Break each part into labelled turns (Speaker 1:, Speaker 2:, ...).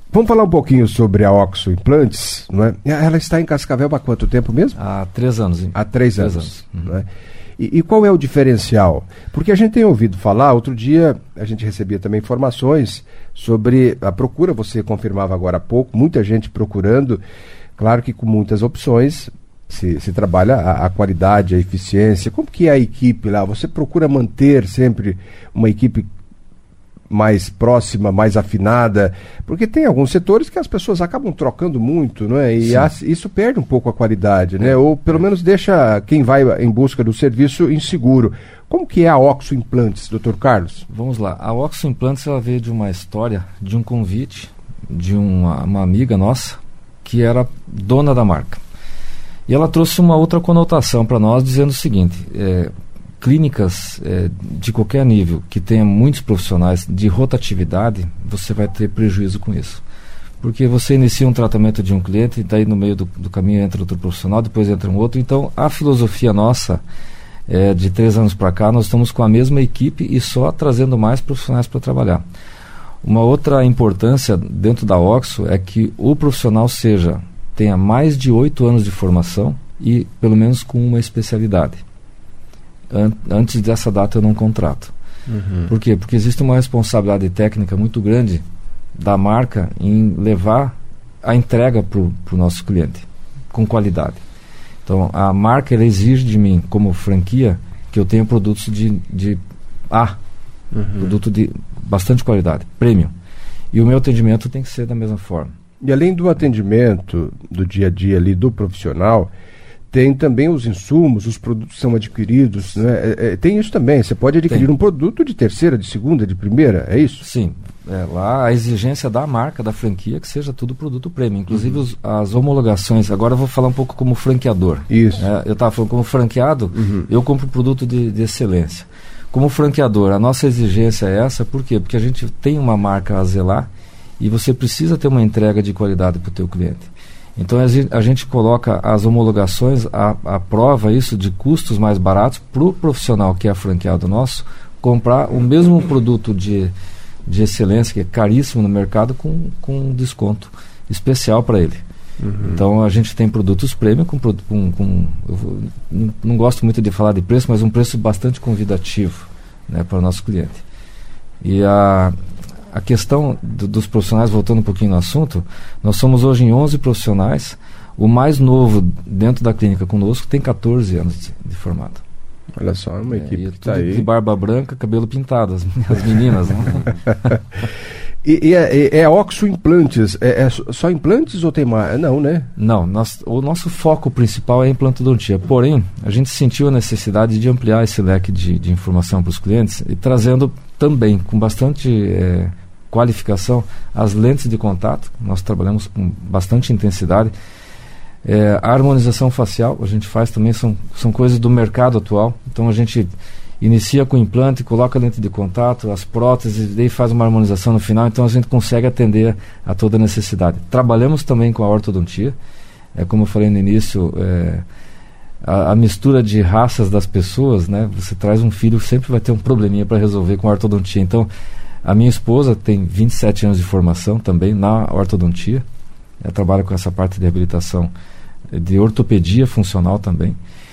Speaker 1: Vamos falar um pouquinho sobre a Oxo Implantes, não é? Ela está em Cascavel há quanto tempo mesmo?
Speaker 2: Há 3 anos.
Speaker 1: Há 3 anos. Não é? E qual é o diferencial? Porque a gente tem ouvido falar, outro dia a gente recebia também informações sobre a procura, você confirmava agora há pouco, muita gente procurando, claro que com muitas opções, se trabalha a qualidade, a eficiência. Como que é a equipe lá? Você procura manter sempre uma equipe mais próxima, mais afinada, porque tem alguns setores que as pessoas acabam trocando muito, não é? E isso perde um pouco a qualidade, né? Ou pelo menos deixa quem vai em busca do serviço inseguro. Como que é a Oxo Implantes, Dr. Carlos?
Speaker 2: Vamos lá. A Oxo Implantes, ela veio de uma história, de um convite de uma amiga nossa que era dona da marca. E ela trouxe uma outra conotação para nós, dizendo o seguinte: clínicas de qualquer nível que tenha muitos profissionais de rotatividade, você vai ter prejuízo com isso. Porque você inicia um tratamento de um cliente, e daí no meio do caminho entra outro profissional, depois entra um outro. Então, a filosofia nossa, de 3 anos para cá, nós estamos com a mesma equipe e só trazendo mais profissionais para trabalhar. Uma outra importância dentro da Oxo é que o profissional tenha mais de 8 anos de formação e pelo menos com uma especialidade. Antes dessa data eu não contrato. Por quê? Porque existe uma responsabilidade técnica muito grande da marca em levar a entrega para o nosso cliente com qualidade. Então a marca, ela exige de mim, como franquia, que eu tenha produtos de produto de bastante qualidade, premium, e o meu atendimento tem que ser da mesma forma.
Speaker 1: E além do atendimento do dia a dia ali do profissional, tem também os insumos, os produtos que são adquiridos, né? Tem isso também, você pode adquirir um produto de terceira, de segunda, de primeira, é isso?
Speaker 2: Sim, lá a exigência da marca, da franquia, que seja tudo produto premium, inclusive as homologações. Agora eu vou falar um pouco como franqueador.
Speaker 1: Isso.
Speaker 2: Eu estava falando como franqueado, eu compro produto de excelência. Como franqueador, a nossa exigência é essa, por quê? Porque a gente tem uma marca a zelar e você precisa ter uma entrega de qualidade para o teu cliente. Então a gente coloca as homologações à prova, isso de custos mais baratos para o profissional que é franqueado nosso comprar o mesmo produto de excelência, que é caríssimo no mercado, com um desconto especial para ele. Então a gente tem produtos premium não gosto muito de falar de preço, mas um preço bastante convidativo, né, para o nosso cliente. E a questão dos profissionais, voltando um pouquinho no assunto, nós somos hoje em 11 profissionais. O mais novo dentro da clínica conosco tem 14 anos de formado.
Speaker 1: Olha só, uma equipe que está aí.
Speaker 2: De barba branca, cabelo pintado, as meninas. Né?
Speaker 1: E é Oxo Implantes, é só implantes ou tem mais? Não, né?
Speaker 2: Não, o nosso foco principal é a implantodontia. Porém, a gente sentiu a necessidade de ampliar esse leque de informação para os clientes e trazendo também, com bastante qualificação, as lentes de contato. Nós trabalhamos com bastante intensidade. A harmonização facial, a gente faz também, são coisas do mercado atual. Então a gente inicia com o implante, coloca lente de contato, as próteses, e daí faz uma harmonização no final. Então a gente consegue atender a toda a necessidade. Trabalhamos também com a ortodontia. Como eu falei no início, a mistura de raças das pessoas, né? Você traz um filho, sempre vai ter um probleminha para resolver com a ortodontia. Então a minha esposa tem 27 anos de formação também na ortodontia. Ela trabalha com essa parte de reabilitação de ortopedia funcional também.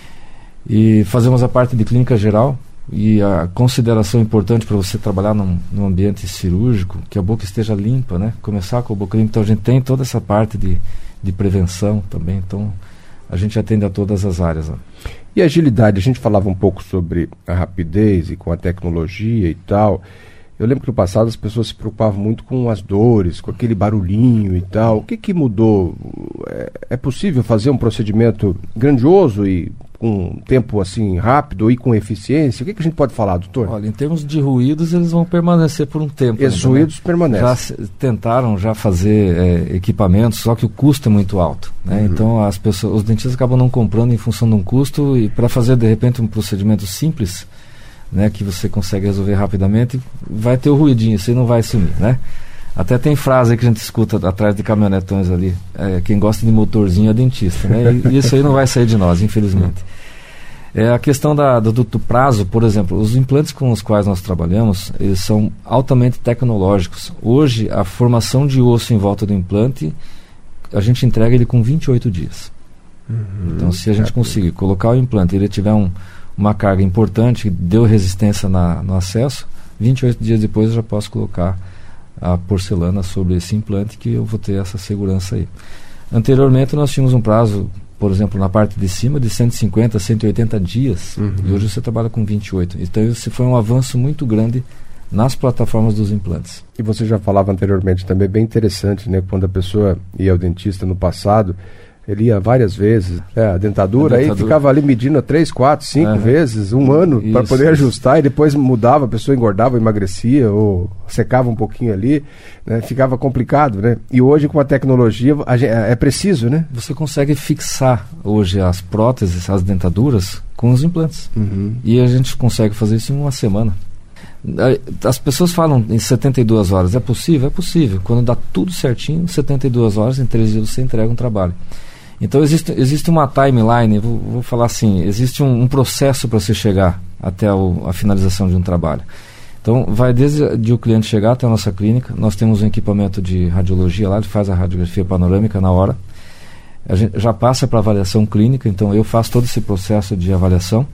Speaker 2: E fazemos a parte de clínica geral. E a consideração importante para você trabalhar num ambiente cirúrgico, que a boca esteja limpa, né? Começar com a boca limpa. Então a gente tem toda essa parte de prevenção também. Então a gente atende a todas as áreas. Né?
Speaker 1: E agilidade, a gente falava um pouco sobre a rapidez e com a tecnologia e tal. Eu lembro que no passado as pessoas se preocupavam muito com as dores, com aquele barulhinho e tal. O que mudou? É possível fazer um procedimento grandioso e com um tempo assim rápido e com eficiência? O que a gente pode falar, doutor?
Speaker 2: Olha, em termos de ruídos, eles vão permanecer por um tempo.
Speaker 1: Esses ruídos permanecem.
Speaker 2: Já tentaram fazer equipamentos, só que o custo é muito alto. Né? Então os dentistas acabam não comprando em função de um custo, e para fazer de repente um procedimento simples, né, que você consegue resolver rapidamente, vai ter o ruidinho, isso aí não vai sumir, né? Até tem frase que a gente escuta atrás de caminhonetões ali, quem gosta de motorzinho é dentista, né? E isso aí não vai sair de nós, infelizmente. A questão do prazo, por exemplo, os implantes com os quais nós trabalhamos, eles são altamente tecnológicos. Hoje, a formação de osso em volta do implante, a gente entrega ele com 28 dias. Então, se a gente conseguir colocar o implante e ele tiver uma carga importante, deu resistência no acesso, 28 dias depois eu já posso colocar a porcelana sobre esse implante, que eu vou ter essa segurança aí. Anteriormente, nós tínhamos um prazo, por exemplo, na parte de cima, de 150, 180 dias, e hoje você trabalha com 28. Então, esse foi um avanço muito grande nas plataformas dos implantes.
Speaker 1: E você já falava anteriormente também, bem interessante, né? Quando a pessoa ia ao dentista no passado, ele ia várias vezes, a dentadura, aí ficava ali medindo 3, 4, 5 vezes, um ano, para poder ajustar, e depois mudava, a pessoa engordava, emagrecia, ou secava um pouquinho ali, né? Ficava complicado, né? E hoje, com a tecnologia, é preciso, né?
Speaker 2: Você consegue fixar hoje as próteses, as dentaduras, com os implantes. E a gente consegue fazer isso em uma semana. As pessoas falam em 72 horas, é possível? É possível. Quando dá tudo certinho, 72 horas, em 3 dias você entrega um trabalho. Então existe uma timeline, vou falar assim, existe um processo para você chegar até a finalização de um trabalho. Então vai desde o cliente chegar até a nossa clínica, nós temos um equipamento de radiologia lá, ele faz a radiografia panorâmica na hora, a gente já passa para avaliação clínica, então eu faço todo esse processo de avaliação.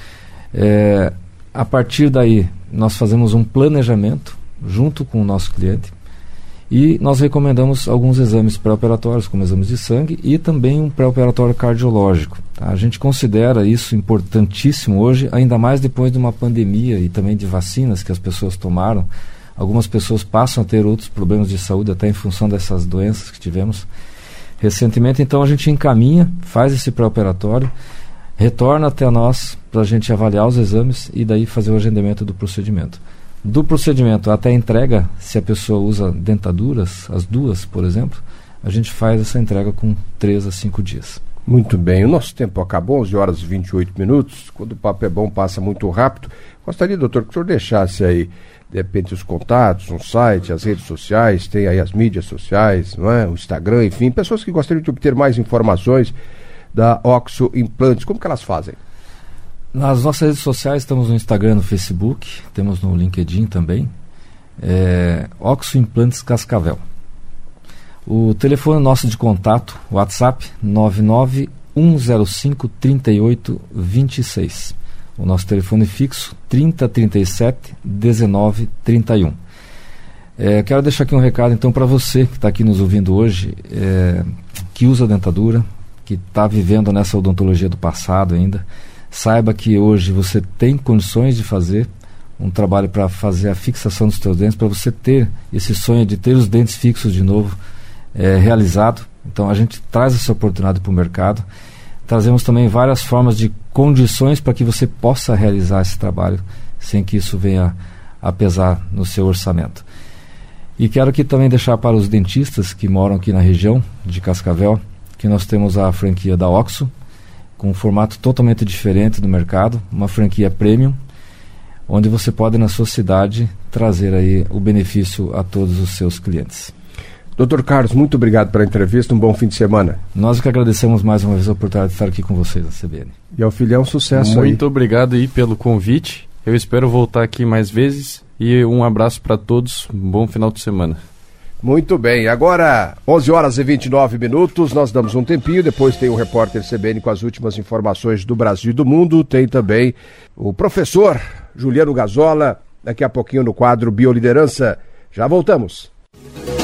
Speaker 2: A partir daí nós fazemos um planejamento junto com o nosso cliente, e nós recomendamos alguns exames pré-operatórios, como exames de sangue, e também um pré-operatório cardiológico. Tá? A gente considera isso importantíssimo hoje, ainda mais depois de uma pandemia e também de vacinas que as pessoas tomaram. Algumas pessoas passam a ter outros problemas de saúde, até em função dessas doenças que tivemos recentemente. Então a gente encaminha, faz esse pré-operatório, retorna até nós para a gente avaliar os exames e daí fazer o agendamento do procedimento. Do procedimento até a entrega, se a pessoa usa dentaduras, as duas, por exemplo, a gente faz essa entrega com 3 a 5 dias.
Speaker 1: Muito bem, o nosso tempo acabou, 11 horas e 28 minutos. Quando o papo é bom, passa muito rápido. Gostaria, doutor, que o senhor deixasse aí, de repente, os contatos, um site, as redes sociais, tem aí as mídias sociais, não é? O Instagram, enfim, pessoas que gostariam de obter mais informações da Oxo Implantes, como que elas fazem?
Speaker 2: Nas nossas redes sociais, estamos no Instagram, no Facebook, temos no LinkedIn também, Oxo Implantes Cascavel. O telefone nosso de contato, WhatsApp, 991053826. O nosso telefone fixo, 3037 1931. Quero deixar aqui um recado, então, para você que está aqui nos ouvindo hoje, que usa dentadura, que está vivendo nessa odontologia do passado ainda. Saiba que hoje você tem condições de fazer um trabalho para fazer a fixação dos seus dentes, para você ter esse sonho de ter os dentes fixos de novo realizado. Então a gente traz essa oportunidade para o mercado. Trazemos também várias formas de condições para que você possa realizar esse trabalho sem que isso venha a pesar no seu orçamento. E quero aqui também deixar para os dentistas que moram aqui na região de Cascavel, que nós temos a franquia da Oxo, com um formato totalmente diferente do mercado, uma franquia premium, onde você pode na sua cidade trazer aí o benefício a todos os seus clientes.
Speaker 1: Dr. Carlos, muito obrigado pela entrevista, um bom fim de semana.
Speaker 2: Nós que agradecemos mais uma vez a oportunidade de estar aqui com vocês na CBN.
Speaker 1: E ao filhão, sucesso
Speaker 3: muito
Speaker 1: aí.
Speaker 3: Muito obrigado aí pelo convite, eu espero voltar aqui mais vezes e um abraço para todos, um bom final de semana.
Speaker 1: Muito bem, agora 11 horas e 29 minutos, nós damos um tempinho, depois tem o repórter CBN com as últimas informações do Brasil e do mundo, tem também o professor Juliano Gazola, daqui a pouquinho no quadro Bioliderança. Já voltamos.